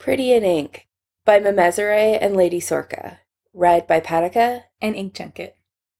Pretty in Ink by Memezere and Lady Sorka. Read by Patika. And Ink Junket.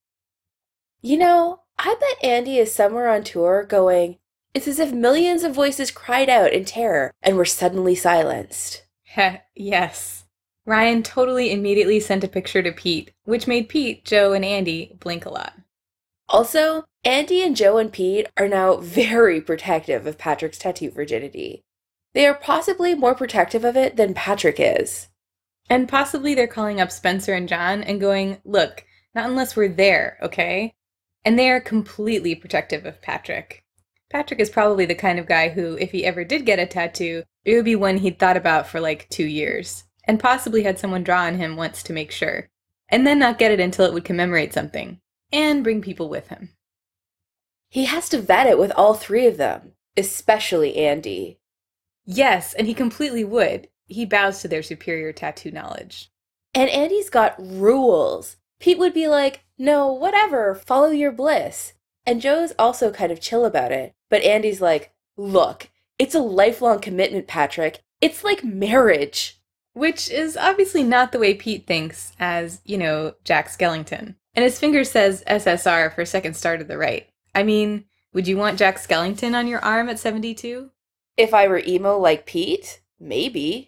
I bet Andy is somewhere on tour going, it's as if millions of voices cried out in terror and were suddenly silenced. Heh, yes. Ryan totally immediately sent a picture to Pete, which made Pete, Joe, and Andy blink a lot. Also, Andy and Joe and Pete are now very protective of Patrick's tattoo virginity. They are possibly more protective of it than Patrick is. And possibly they're calling up Spencer and John and going, look, not unless we're there, okay? And they are completely protective of Patrick. Patrick is probably the kind of guy who, if he ever did get a tattoo, it would be one he'd thought about for like 2 years, and possibly had someone draw on him once to make sure, and then not get it until it would commemorate something, and bring people with him. He has to vet it with all three of them, especially Andy. Yes, and he completely would. He bows to their superior tattoo knowledge. And Andy's got rules. Pete would be like, no, whatever, follow your bliss. And Joe's also kind of chill about it. But Andy's like, look, it's a lifelong commitment, Patrick. It's like marriage. Which is obviously not the way Pete thinks as, Jack Skellington. And his finger says SSR for second star to the right. I mean, would you want Jack Skellington on your arm at 72? If I were emo like Pete, maybe.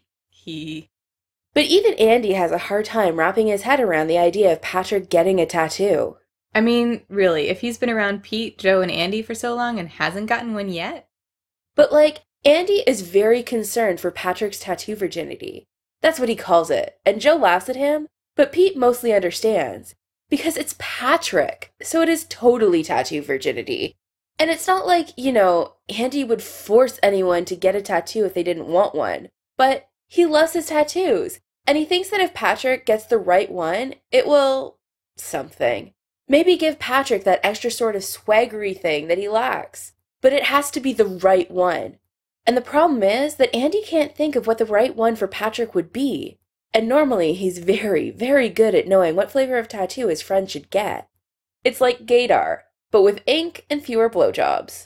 But even Andy has a hard time wrapping his head around the idea of Patrick getting a tattoo. I mean, really, if he's been around Pete, Joe, and Andy for so long and hasn't gotten one yet? But Andy is very concerned for Patrick's tattoo virginity. That's what he calls it. And Joe laughs at him, but Pete mostly understands. Because it's Patrick, so it is totally tattoo virginity. And it's not like, Andy would force anyone to get a tattoo if they didn't want one. But he loves his tattoos, and he thinks that if Patrick gets the right one, it will something. Maybe give Patrick that extra sort of swaggery thing that he lacks. But it has to be the right one. And the problem is that Andy can't think of what the right one for Patrick would be. And normally he's very, very good at knowing what flavor of tattoo his friend should get. It's like gaydar, but with ink and fewer blowjobs.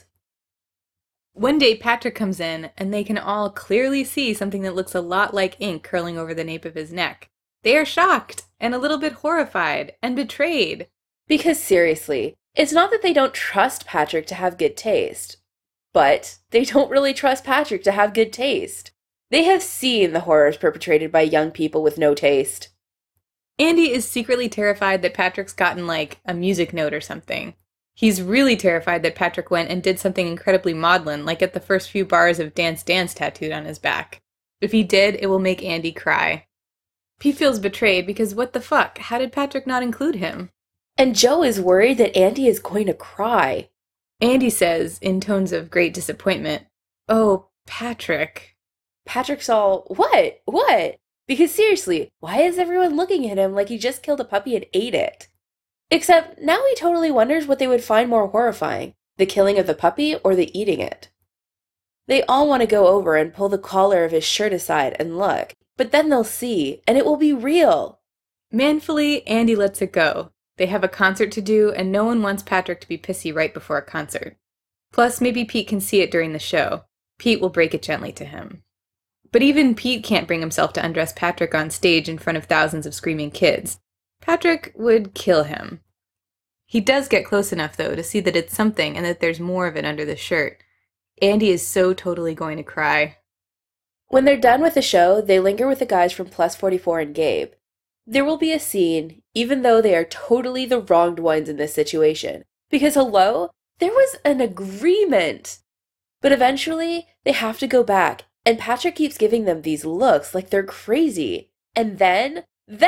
One day Patrick comes in, and they can all clearly see something that looks a lot like ink curling over the nape of his neck. They are shocked, and a little bit horrified, and betrayed. Because seriously, it's not that they don't trust Patrick to have good taste, but they don't really trust Patrick to have good taste. They have seen the horrors perpetrated by young people with no taste. Andy is secretly terrified that Patrick's gotten, a music note or something. He's really terrified that Patrick went and did something incredibly maudlin, like get the first few bars of Dance Dance tattooed on his back. If he did, it will make Andy cry. Pete feels betrayed because what the fuck? How did Patrick not include him? And Joe is worried that Andy is going to cry. Andy says, in tones of great disappointment, "Oh, Patrick." Patrick's all, what? What? Because seriously, why is everyone looking at him like he just killed a puppy and ate it? Except now he totally wonders what they would find more horrifying, the killing of the puppy or the eating it. They all want to go over and pull the collar of his shirt aside and look, but then they'll see, and it will be real. Manfully, Andy lets it go. They have a concert to do, and no one wants Patrick to be pissy right before a concert. Plus, maybe Pete can see it during the show. Pete will break it gently to him. But even Pete can't bring himself to undress Patrick on stage in front of thousands of screaming kids. Patrick would kill him. He does get close enough, though, to see that it's something and that there's more of it under the shirt. Andy is so totally going to cry. When they're done with the show, they linger with the guys from Plus 44 and Gabe. There will be a scene, even though they are totally the wronged ones in this situation. Because hello, there was an agreement. But eventually, they have to go back, and Patrick keeps giving them these looks like they're crazy. And then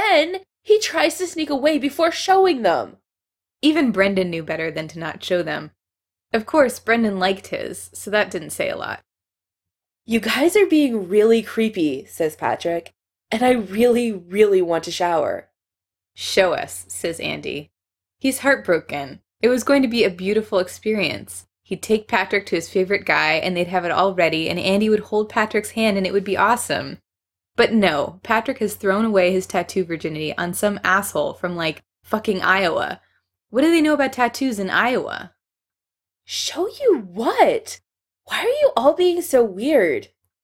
he tries to sneak away before showing them. Even Brendan knew better than to not show them. Of course, Brendan liked his, so that didn't say a lot. You guys are being really creepy, says Patrick, and I really, really want to shower. Show us, says Andy. He's heartbroken. It was going to be a beautiful experience. He'd take Patrick to his favorite guy, and they'd have it all ready, and Andy would hold Patrick's hand, and it would be awesome. But no, Patrick has thrown away his tattoo virginity on some asshole from, fucking Iowa. What do they know about tattoos in Iowa? Show you what? Why are you all being so weird?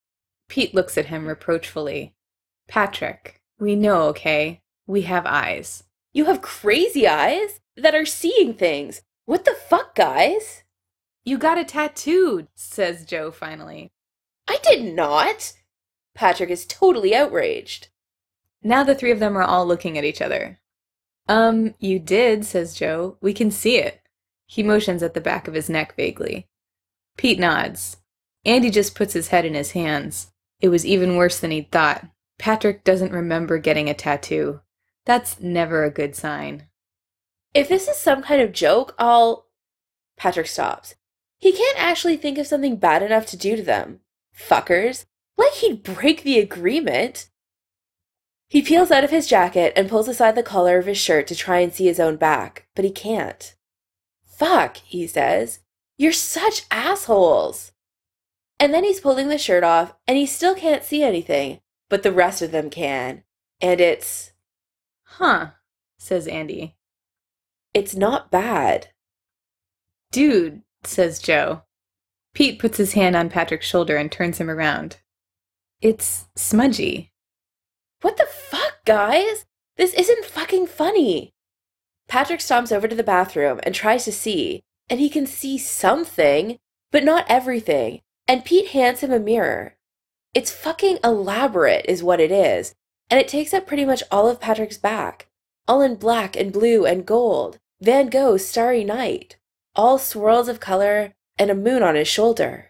Pete looks at him reproachfully. Patrick, we know, okay? We have eyes. You have crazy eyes that are seeing things. What the fuck, guys? You got a tattoo, says Joe finally. I did not. Patrick is totally outraged. Now the three of them are all looking at each other. You did, says Joe. We can see it. He motions at the back of his neck vaguely. Pete nods. Andy just puts his head in his hands. It was even worse than he'd thought. Patrick doesn't remember getting a tattoo. That's never a good sign. If this is some kind of joke, Patrick stops. He can't actually think of something bad enough to do to them. Fuckers. Like he'd break the agreement. He peels out of his jacket and pulls aside the collar of his shirt to try and see his own back, but he can't. Fuck, he says. You're such assholes. And then he's pulling the shirt off, and he still can't see anything, but the rest of them can. And it's... Huh, says Andy. It's not bad. Dude, says Joe. Pete puts his hand on Patrick's shoulder and turns him around. It's smudgy. What the fuck, guys? This isn't fucking funny. Patrick stomps over to the bathroom and tries to see, and he can see something, but not everything. And Pete hands him a mirror. It's fucking elaborate is what it is, and it takes up pretty much all of Patrick's back. All in black and blue and gold. Van Gogh's Starry Night. All swirls of color and a moon on his shoulder.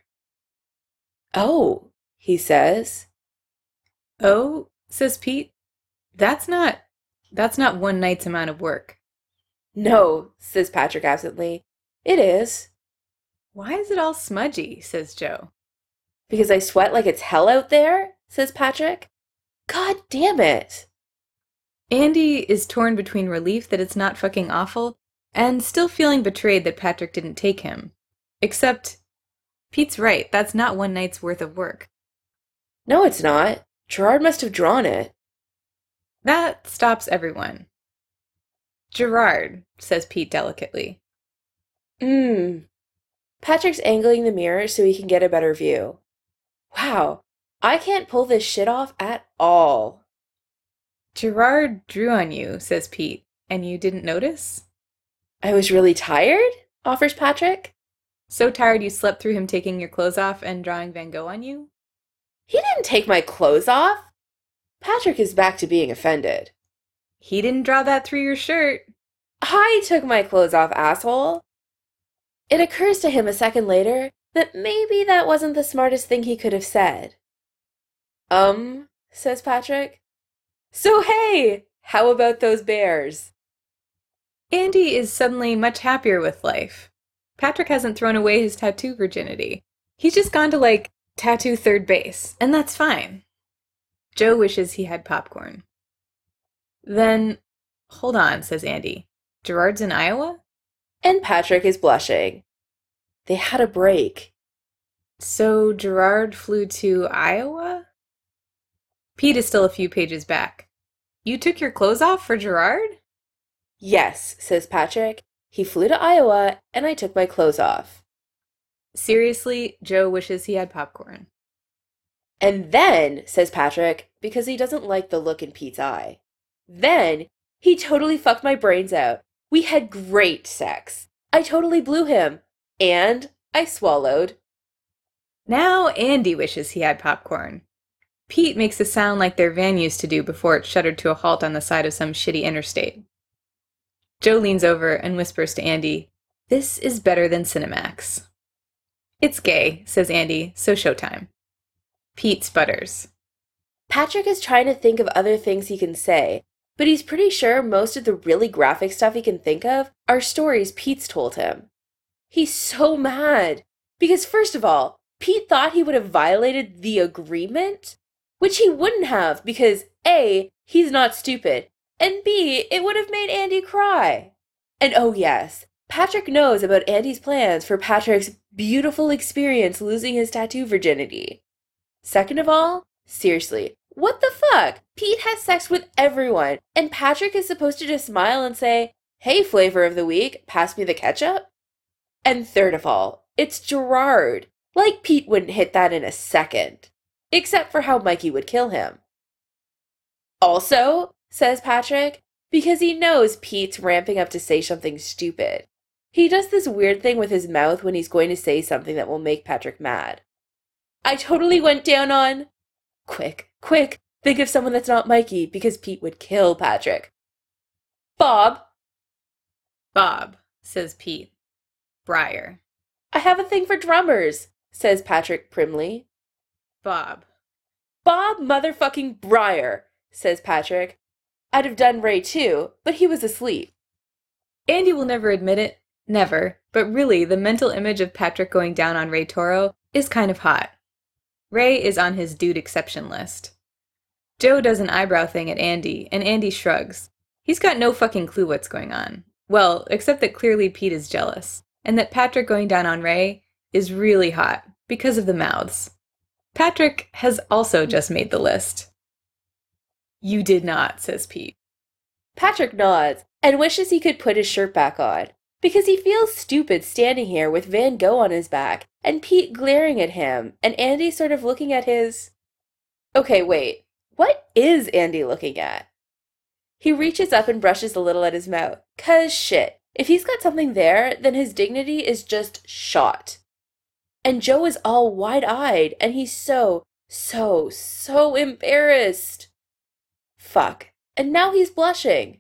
Oh, he says. Oh, says Pete. That's not one night's amount of work. No, says Patrick absently. It is. Why is it all smudgy, says Joe. Because I sweat like it's hell out there, says Patrick. God damn it. Andy is torn between relief that it's not fucking awful and still feeling betrayed that Patrick didn't take him. Except, Pete's right, that's not one night's worth of work. No, it's not. Gerard must have drawn it. That stops everyone. Gerard, says Pete delicately. Patrick's angling the mirror so he can get a better view. Wow, I can't pull this shit off at all. Gerard drew on you, says Pete, and you didn't notice? I was really tired, offers Patrick. So tired you slept through him taking your clothes off and drawing Van Gogh on you? He didn't take my clothes off. Patrick is back to being offended. He didn't draw that through your shirt. I took my clothes off, asshole. It occurs to him a second later that maybe that wasn't the smartest thing he could have said. Says Patrick. So hey, how about those bears? Andy is suddenly much happier with life. Patrick hasn't thrown away his tattoo virginity. He's just gone to, tattoo third base, and that's fine. Joe wishes he had popcorn. Then, hold on, says Andy. Gerard's in Iowa? And Patrick is blushing. They had a break. So Gerard flew to Iowa? Pete is still a few pages back. You took your clothes off for Gerard? Yes, says Patrick. He flew to Iowa, and I took my clothes off. Seriously, Joe wishes he had popcorn. And then, says Patrick, because he doesn't like the look in Pete's eye, then he totally fucked my brains out. We had great sex. I totally blew him. And I swallowed. Now Andy wishes he had popcorn. Pete makes a sound like their van used to do before it shuddered to a halt on the side of some shitty interstate. Joe leans over and whispers to Andy, "This is better than Cinemax." "It's gay," says Andy, "so showtime." Pete sputters. Patrick is trying to think of other things he can say, but he's pretty sure most of the really graphic stuff he can think of are stories Pete's told him. He's so mad, because first of all, Pete thought he would have violated the agreement, which he wouldn't have because A, he's not stupid, and B, it would have made Andy cry. And oh yes, Patrick knows about Andy's plans for Patrick's beautiful experience losing his tattoo virginity. Second of all, seriously, what the fuck? Pete has sex with everyone, and Patrick is supposed to just smile and say, "Hey, flavor of the week, pass me the ketchup?" And third of all, it's Gerard. Like Pete wouldn't hit that in a second. except for how Mikey would kill him. Also, says Patrick, because he knows Pete's ramping up to say something stupid. He does this weird thing with his mouth when he's going to say something that will make Patrick mad. I totally went down on... Quick, think of someone that's not Mikey, because Pete would kill Patrick. Bob. Bob, says Pete. Briar. I have a thing for drummers, says Patrick primly. Bob. Bob motherfucking Briar, says Patrick. I'd have done Ray too, but he was asleep. Andy will never admit it. Never. But really, the mental image of Patrick going down on Ray Toro is kind of hot. Ray is on his dude exception list. Joe does an eyebrow thing at Andy, and Andy shrugs. He's got no fucking clue what's going on. Well, except that clearly Pete is jealous, and that Patrick going down on Ray is really hot because of the mouths. Patrick has also just made the list. You did not, says Pete. Patrick nods and wishes he could put his shirt back on, because he feels stupid standing here with Van Gogh on his back and Pete glaring at him and Andy sort of looking at his... Okay, wait. What is Andy looking at? He reaches up and brushes a little at his mouth. 'Cause shit, if he's got something there, then his dignity is just shot. And Joe is all wide-eyed, and he's so embarrassed. Fuck. And now he's blushing.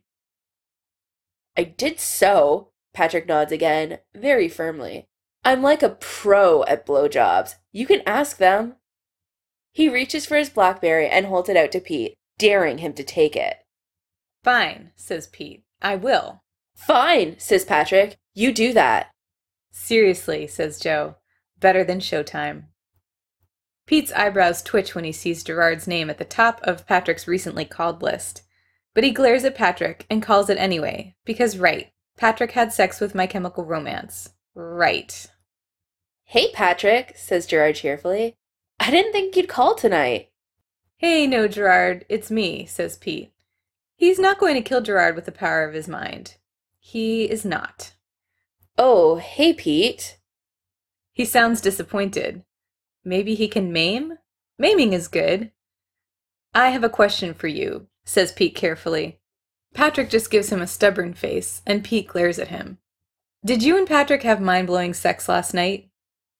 I did so, Patrick nods again, very firmly. I'm like a pro at blowjobs. You can ask them. He reaches for his BlackBerry and holds it out to Pete, daring him to take it. Fine, says Pete. I will. Fine, says Patrick. You do that. Seriously, says Joe. Better than Showtime. Pete's eyebrows twitch when he sees Gerard's name at the top of Patrick's recently called list. But he glares at Patrick and calls it anyway, because right, Patrick had sex with My Chemical Romance. Right. Hey, Patrick, says Gerard cheerfully. I didn't think you'd call tonight. Hey, no, Gerard, it's me, says Pete. He's not going to kill Gerard with the power of his mind. He is not. Oh, hey, Pete. He sounds disappointed. Maybe he can maim? Maiming is good. I have a question for you, says Pete carefully. Patrick just gives him a stubborn face, and Pete glares at him. Did you and Patrick have mind-blowing sex last night?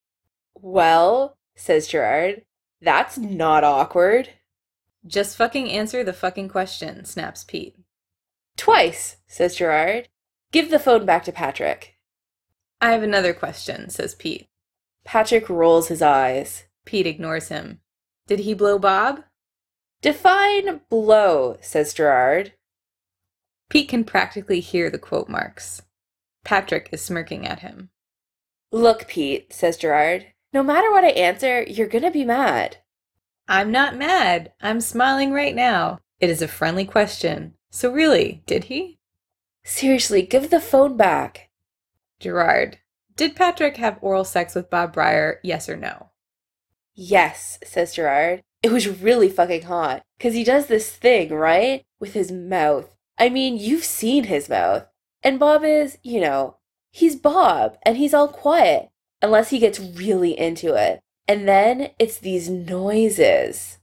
Well, says Gerard, that's not awkward. Just fucking answer the fucking question, snaps Pete. Twice, says Gerard. Give the phone back to Patrick. I have another question, says Pete. Patrick rolls his eyes. Pete ignores him. Did he blow Bob? Define blow, says Gerard. Pete can practically hear the quote marks. Patrick is smirking at him. Look, Pete, says Gerard. No matter what I answer, you're gonna be mad. I'm not mad. I'm smiling right now. It is a friendly question. So really, did he? Seriously, give the phone back. Gerard, did Patrick have oral sex with Bob Briar, yes or no? Yes, says Gerard. It was really fucking hot. 'Cause he does this thing, right? With his mouth. I mean, you've seen his mouth. And Bob is, he's Bob, and he's all quiet. Unless he gets really into it. And then it's these noises.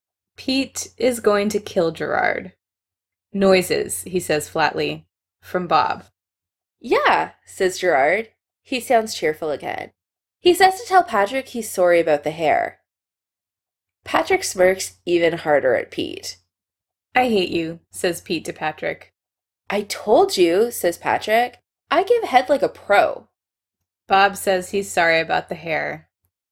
Pete is going to kill Gerard. Noises, he says flatly, from Bob. Yeah, says Gerard. He sounds cheerful again. He says to tell Patrick he's sorry about the hair. Patrick smirks even harder at Pete. I hate you, says Pete to Patrick. I told you, says Patrick. I give head like a pro. Bob says he's sorry about the hair.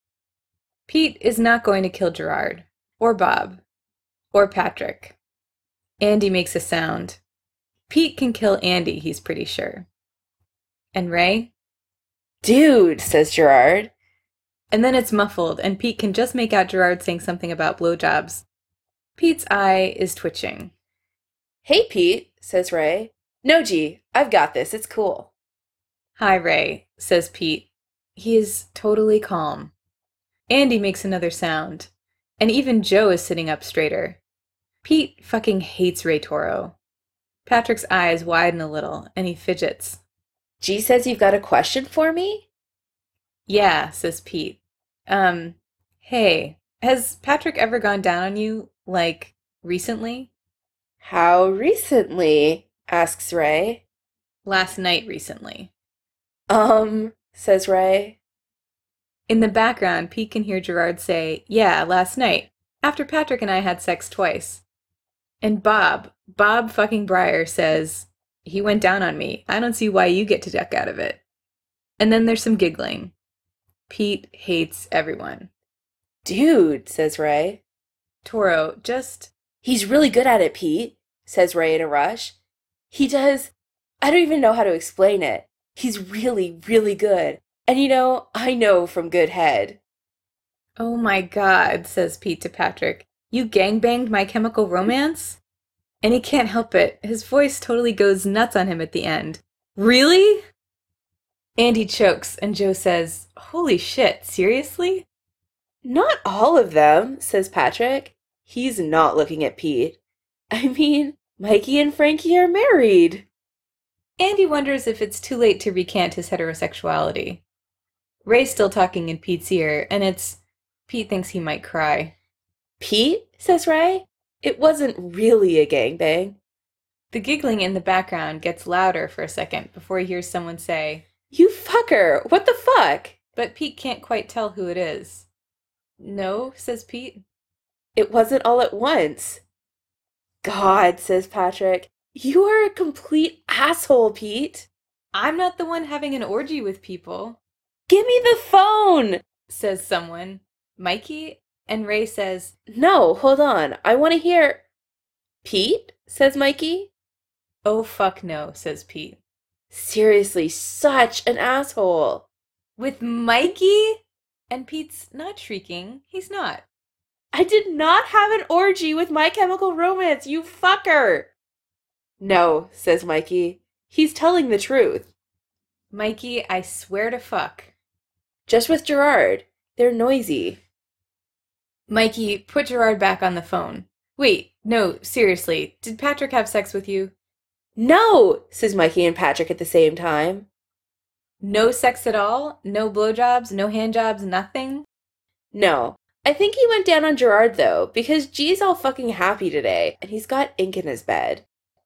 Pete is not going to kill Gerard, or Bob, or Patrick. Andy makes a sound. Pete can kill Andy, he's pretty sure. And Ray? Dude, says Gerard. And then it's muffled, and Pete can just make out Gerard saying something about blowjobs. Pete's eye is twitching. Hey, Pete, says Ray. No, G, I've got this. It's cool. Hi, Ray, says Pete. He is totally calm. Andy makes another sound, and even Joe is sitting up straighter. Pete fucking hates Ray Toro. Patrick's eyes widen a little, and he fidgets. G says you've got a question for me? Yeah, says Pete. Hey, Has Patrick ever gone down on you, like, recently? How recently? Asks Ray. Last night recently. Says Ray. In the background, Pete can hear Gerard say, yeah, last night, after Patrick and I had sex twice. And Bob fucking Breyer says, he went down on me. I don't see why you get to duck out of it. And then there's some giggling. Pete hates everyone. Dude, says Ray. Toro, just... He's really good at it, Pete, says Ray in a rush. He does. I don't even know how to explain it. He's really, really good. And I know from good head. Oh my God, says Pete to Patrick. You gangbanged My Chemical Romance? And he can't help it. His voice totally goes nuts on him at the end. Really? Andy chokes, and Joe says, holy shit, seriously? Not all of them, says Patrick. He's not looking at Pete. I mean, Mikey and Frankie are married. Andy wonders if it's too late to recant his heterosexuality. Ray's still talking in Pete's ear, and Pete thinks he might cry. Pete, says Ray, it wasn't really a gangbang. The giggling in the background gets louder for a second before he hears someone say, You fucker, what the fuck? But Pete can't quite tell who it is. No, says Pete. It wasn't all at once. God, says Patrick, you are a complete asshole, Pete. I'm not the one having an orgy with people. Give me the phone, says someone. Mikey? And Ray says, No, hold on, I want to hear. Pete, says Mikey. Oh fuck no, says Pete. Seriously, such an asshole. With Mikey? And Pete's not shrieking. He's not. I did not have an orgy with My Chemical Romance, you fucker. No, says Mikey. He's telling the truth. Mikey, I swear to fuck. Just with Gerard. They're noisy. Mikey, put Gerard back on the phone. Wait, no, seriously, did Patrick have sex with you? No, says Mikey and Patrick at the same time. No sex at all? No blowjobs? No handjobs? Nothing? No. I think he went down on Gerard, though, because G's all fucking happy today, and he's got ink in his bed.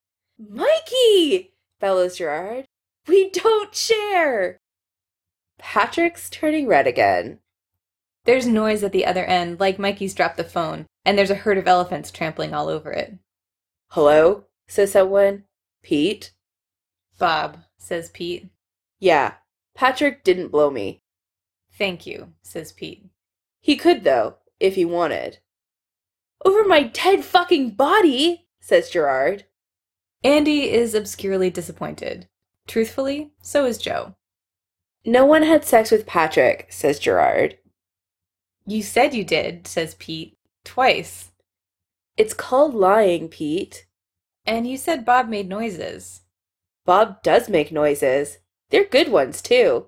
Mikey! Bellows Gerard. We don't share! Patrick's turning red again. There's noise at the other end, like Mikey's dropped the phone, and there's a herd of elephants trampling all over it. Hello? Says someone. Pete? Bob, says Pete. Yeah, Patrick didn't blow me. Thank you, says Pete. He could, though, if he wanted. Over my dead fucking body, says Gerard. Andy is obscurely disappointed. Truthfully, so is Joe. No one had sex with Patrick, says Gerard. You said you did, says Pete. Twice. It's called lying, Pete. And you said Bob made noises. Bob does make noises. They're good ones, too.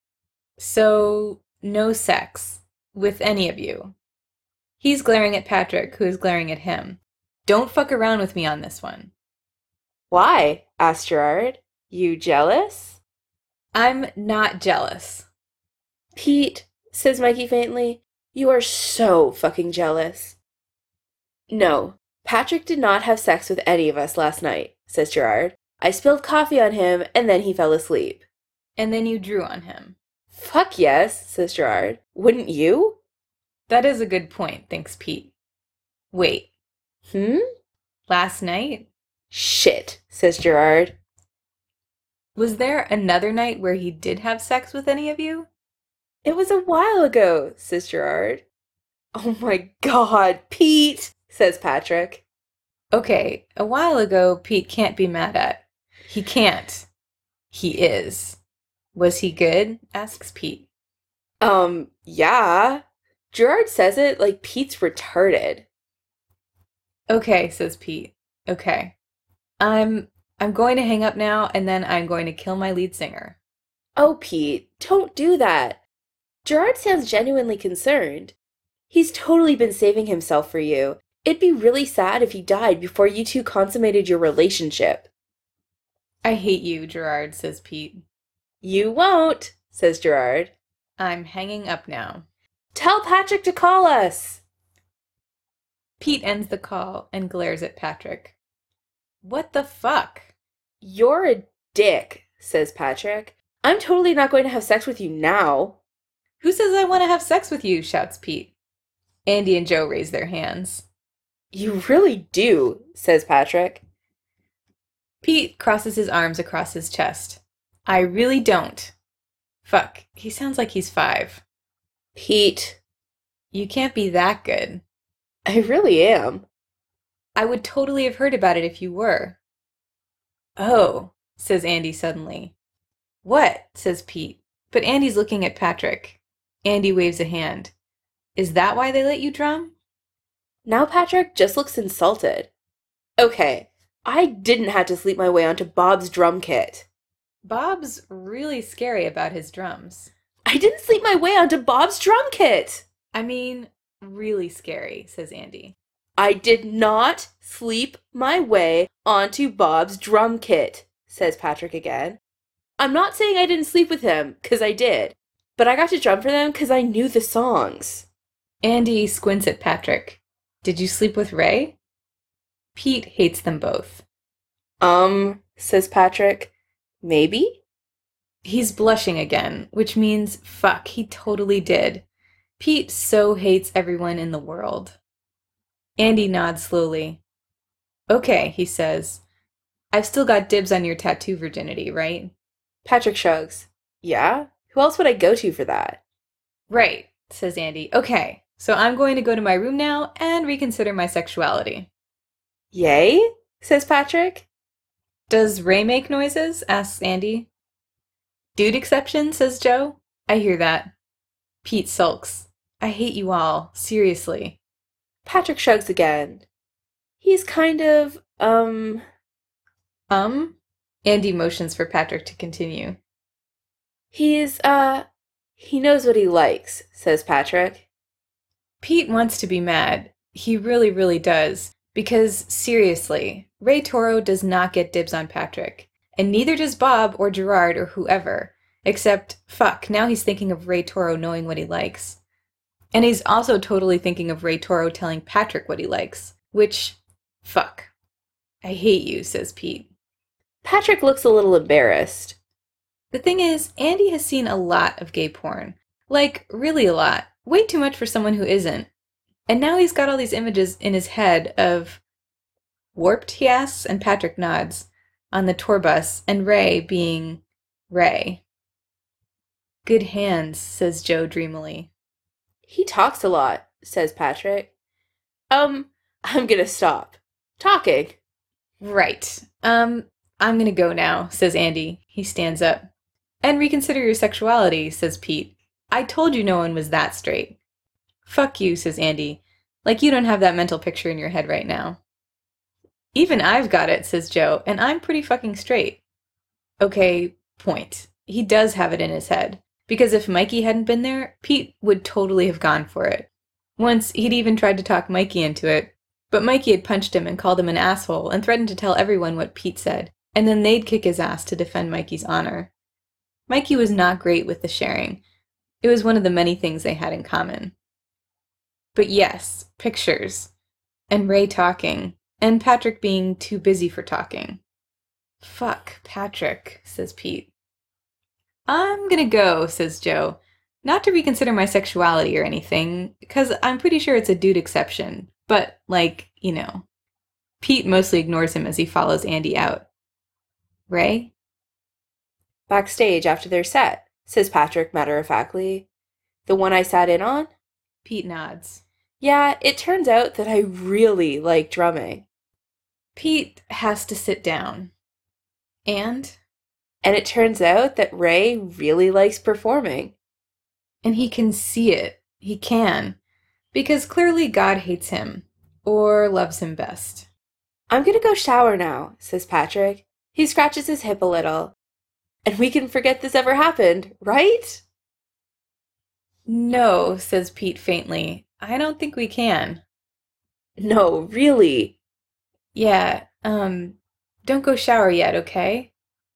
So, no sex. With any of you. He's glaring at Patrick, who is glaring at him. Don't fuck around with me on this one. Why? Asked Gerard. You jealous? I'm not jealous. Pete, says Mikey faintly, you are so fucking jealous. No, Patrick did not have sex with any of us last night, says Gerard. I spilled coffee on him, and then he fell asleep. And then you drew on him. Fuck yes, says Gerard. Wouldn't you? That is a good point, thinks Pete. Wait. Hmm? Last night? Shit, says Gerard. Was there another night where he did have sex with any of you? It was a while ago, says Gerard. Oh my God, Pete, says Patrick. Okay, a while ago, Pete can't be mad at. He can't. He is. Was he good? Asks Pete. Yeah. Gerard says it like Pete's retarded. Okay, says Pete. Okay. I'm going to hang up now, and then I'm going to kill my lead singer. Oh, Pete, don't do that. Gerard sounds genuinely concerned. He's totally been saving himself for you. It'd be really sad if he died before you two consummated your relationship. I hate you, Gerard, says Pete. You won't, says Gerard. I'm hanging up now. Tell Patrick to call us. Pete ends the call and glares at Patrick. What the fuck? You're a dick, says Patrick. I'm totally not going to have sex with you now. Who says I want to have sex with you? Shouts Pete. Andy and Joe raise their hands. You really do, says Patrick. Pete crosses his arms across his chest. I really don't. Fuck, he sounds like he's 5. Pete. You can't be that good. I really am. I would totally have heard about it if you were. Oh, says Andy suddenly. What? Says Pete. But Andy's looking at Patrick. Andy waves a hand. Is that why they let you drum? Now Patrick just looks insulted. Okay, I didn't have to sleep my way onto Bob's drum kit. Bob's really scary about his drums. I didn't sleep my way onto Bob's drum kit! I mean, really scary, says Andy. I did not sleep my way onto Bob's drum kit, says Patrick again. I'm not saying I didn't sleep with him, 'cause I did, but I got to drum for them 'cause I knew the songs. Andy squints at Patrick. Did you sleep with Ray? Pete hates them both. Says Patrick. Maybe? He's blushing again, which means, fuck, he totally did. Pete so hates everyone in the world. Andy nods slowly. Okay, he says. I've still got dibs on your tattoo virginity, right? Patrick shrugs. Yeah? Who else would I go to for that? Right, says Andy. Okay, so I'm going to go to my room now and reconsider my sexuality. Yay? Says Patrick. Does Ray make noises? Asks Andy. Dude exception, says Joe. I hear that. Pete sulks. I hate you all, seriously. Patrick shrugs again. He's kind of, Andy motions for Patrick to continue. He knows what he likes, says Patrick. Pete wants to be mad. He really, really does. Because, seriously, Ray Toro does not get dibs on Patrick. And neither does Bob or Gerard or whoever. Except, fuck, now he's thinking of Ray Toro knowing what he likes. And he's also totally thinking of Ray Toro telling Patrick what he likes. Which, fuck. I hate you, says Pete. Patrick looks a little embarrassed. The thing is, Andy has seen a lot of gay porn. Like, really a lot. Way too much for someone who isn't. And now he's got all these images in his head of... Warped, he asks, and Patrick nods. On the tour bus, and Ray being... Ray. Good hands, says Joe dreamily. He talks a lot, says Patrick. I'm gonna stop talking. Right. I'm gonna go now, says Andy. He stands up. And reconsider your sexuality, says Pete. I told you no one was that straight. Fuck you, says Andy. Like you don't have that mental picture in your head right now. Even I've got it, says Joe, and I'm pretty fucking straight. Okay, point. He does have it in his head. Because if Mikey hadn't been there, Pete would totally have gone for it. Once, he'd even tried to talk Mikey into it, but Mikey had punched him and called him an asshole and threatened to tell everyone what Pete said, and then they'd kick his ass to defend Mikey's honor. Mikey was not great with the sharing. It was one of the many things they had in common. But yes, pictures. And Ray talking. And Patrick being too busy for talking. Fuck, Patrick, says Pete. I'm gonna go, says Joe. Not to reconsider my sexuality or anything, because I'm pretty sure it's a dude exception. But, like, you know. Pete mostly ignores him as he follows Andy out. Ray? Backstage after their set, says Patrick matter-of-factly. The one I sat in on? Pete nods. Yeah, it turns out that I really like drumming. Pete has to sit down. And it turns out that Ray really likes performing. And he can see it. He can. Because clearly God hates him. Or loves him best. I'm gonna go shower now, says Patrick. He scratches his hip a little. And we can forget this ever happened, right? No, says Pete faintly. I don't think we can. No, really. Yeah, don't go shower yet, okay?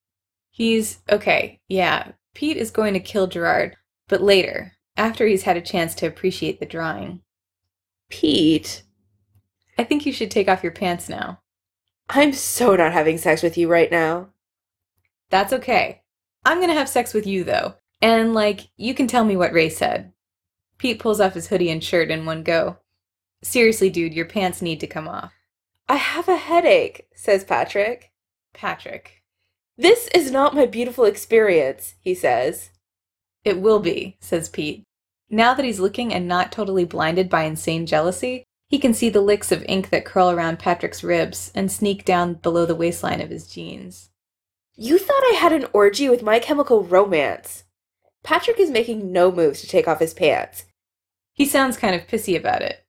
Okay, yeah, Pete is going to kill Gerard, but later, after he's had a chance to appreciate the drawing. Pete. I think you should take off your pants now. I'm so not having sex with you right now. That's okay. I'm gonna have sex with you, though. And, you can tell me what Ray said. Pete pulls off his hoodie and shirt in one go. Seriously, dude, your pants need to come off. I have a headache, says Patrick. Patrick. This is not my beautiful experience, he says. It will be, says Pete. Now that he's looking and not totally blinded by insane jealousy, he can see the licks of ink that curl around Patrick's ribs and sneak down below the waistline of his jeans. You thought I had an orgy with My Chemical Romance. Patrick is making no moves to take off his pants. He sounds kind of pissy about it.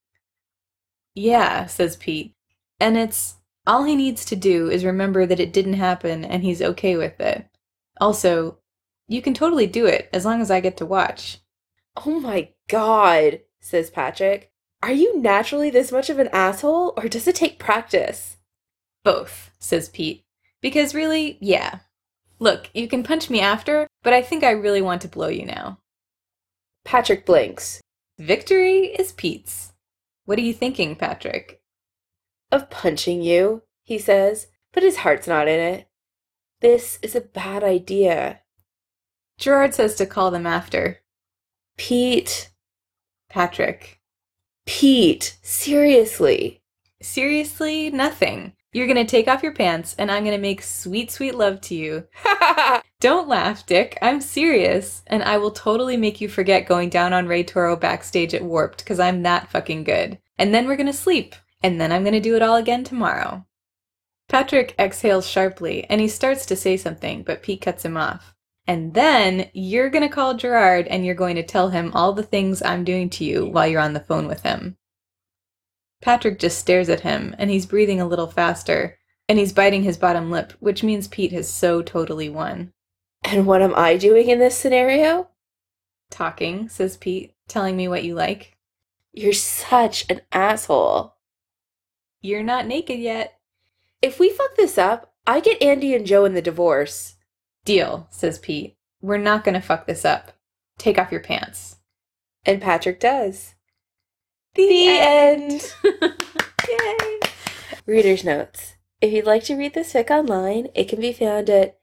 Yeah, says Pete. And all he needs to do is remember that it didn't happen and he's okay with it. Also, you can totally do it as long as I get to watch. Oh my God, says Patrick. Are you naturally this much of an asshole, or does it take practice? Both, says Pete. Because really, yeah. Look, you can punch me after, but I think I really want to blow you now. Patrick blinks. Victory is Pete's. What are you thinking, Patrick? Of punching you, he says, but his heart's not in it. This is a bad idea. Gerard says to call them after. Pete. Patrick. Pete, seriously. Seriously, nothing. You're gonna take off your pants, and I'm gonna make sweet, sweet love to you. Don't laugh, Dick. I'm serious. And I will totally make you forget going down on Ray Toro backstage at Warped, because I'm that fucking good. And then we're gonna sleep. And then I'm gonna do it all again tomorrow. Patrick exhales sharply, and he starts to say something, but Pete cuts him off. And then you're gonna call Gerard, and you're going to tell him all the things I'm doing to you while you're on the phone with him. Patrick just stares at him, and he's breathing a little faster, and he's biting his bottom lip, which means Pete has so totally won. And what am I doing in this scenario? Talking, says Pete, telling me what you like. You're such an asshole. You're not naked yet. If we fuck this up, I get Andy and Joe in the divorce. Deal, says Pete. We're not gonna fuck this up. Take off your pants. And Patrick does. The end. Yay! Reader's notes. If you'd like to read this fic online, it can be found at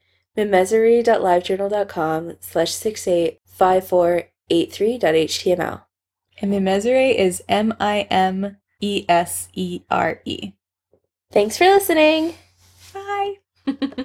mimesery.livejournal.com/685483.html. And Mimesere is Mimesere. Thanks for listening. Bye.